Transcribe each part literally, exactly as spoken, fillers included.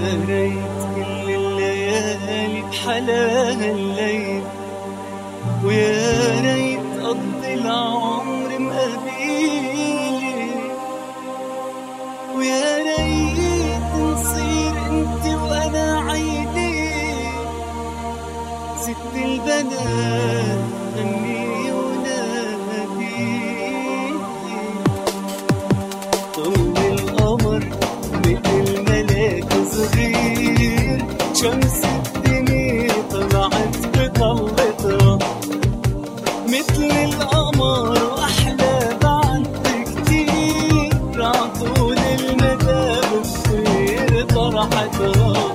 ريت كل الليالي بحلاها الليل، ويا ريت قضي العمر مقابيلي، ويا ريت نصير انت وانا عيدي، ست البنات غني ونادي. طول القمر مثل ملاك صغير، شمس الدنيا طلعت بطلتها مثل القمر واحلى بعد كتير، عطول المدى بتصير طرحتها.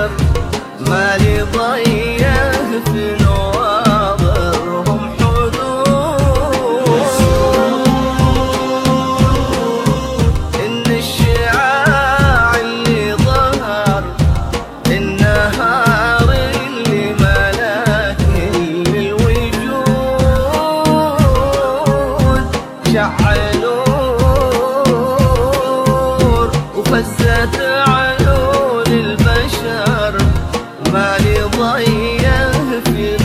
البشر ما لي ضيه في نواظرهم حضور. إن الشعاع اللي ظهر النهار اللي ملاه كل الوجود شع نور وفزت عيون البشر ما لي ضيه في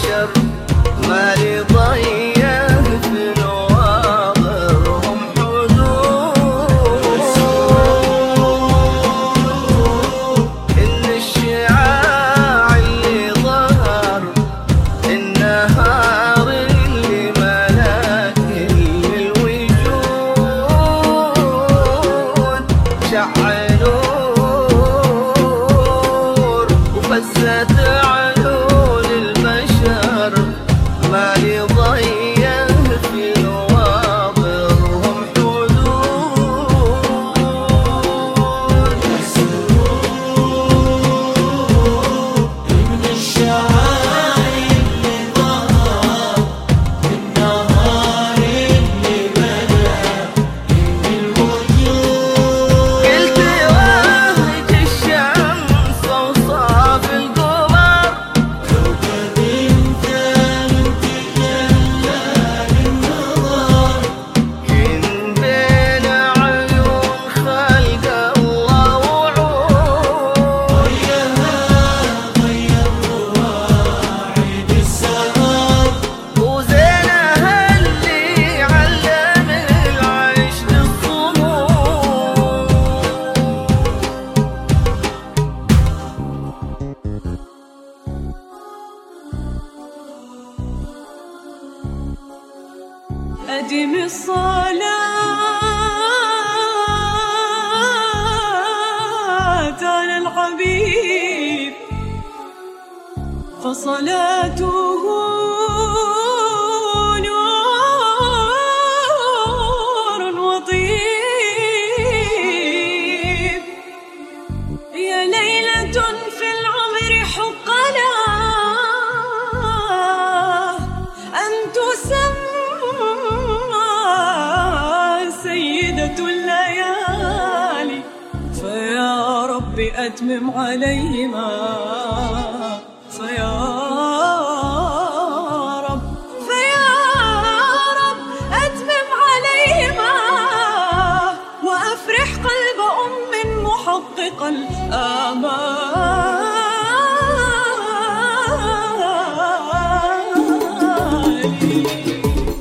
البشر ما لي ضيق في نواظرهم حدود. إن الشعاع اللي ظهر النهار اللي ملا كل الوجود شع نور وفزت عيون البشر ما يضيق في نواظرهم حدود. من الشعاع اللي ظهر النهار اللي ملا كل الوجود. قلت وهج الشمس وصاف القمر كوكب انت من تجلى للنظر كن بين عيون خلق الله وعود. وياها غير مواعيد السهر وزينها اللي علم العيش للصمود. أدم الصلاة على الحبيب فصلاته نور وطيب. يا ليلة في العمر حق لها أن تسمى سيدة الليالي. فيا رب أتمم عليهما فيا رب فيا رب أتمم عليهما وأفرح قلب أم محقق الآمال.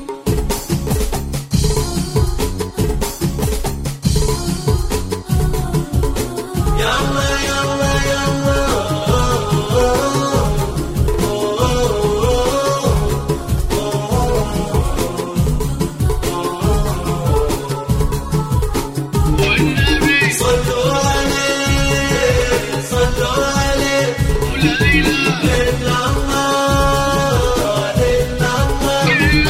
صلوا عليه صلوا عليه ولا إله إلا الله إلا الله.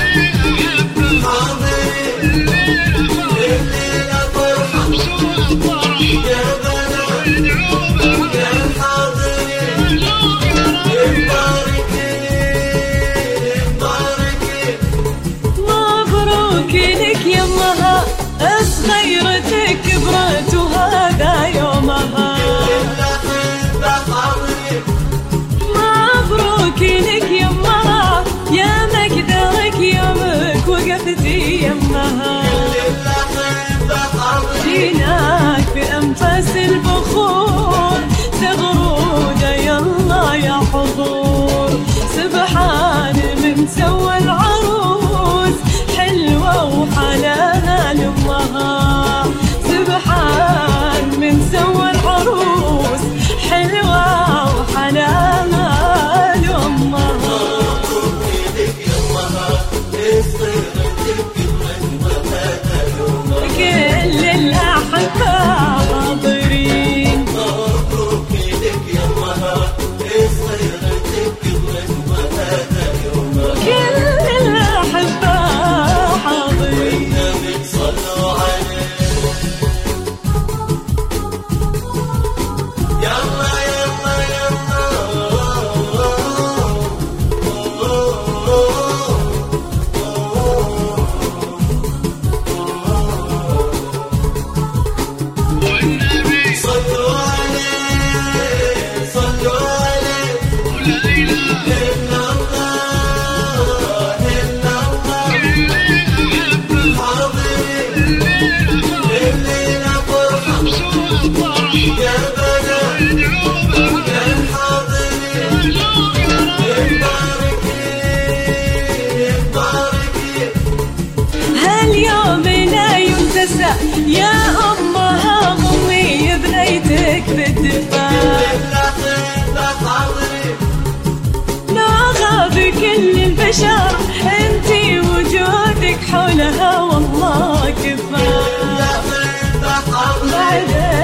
حاضرين الليلة فرحة يا بلد يا الحاضرين مباركين مباركين. مبروك لك يمها صغيرتك كبرت وهذا يومها. مبروك لك يمها يا مقدرك يومك وقفتي يمها. جيناك بأنفاس البخور تغرود يلا يا حضور. سبحان من سوى العروس حلوة وحلاها لأمها. سبحان من سوى العروس حلوة وحلاها لأمها. كل الأحبة حاضرين. مبروك لك يا أمها صغيرتك كبرت وهذا يومها. كل البشر انتي وجودك حولها والله كفاية. يا في البحر بعدين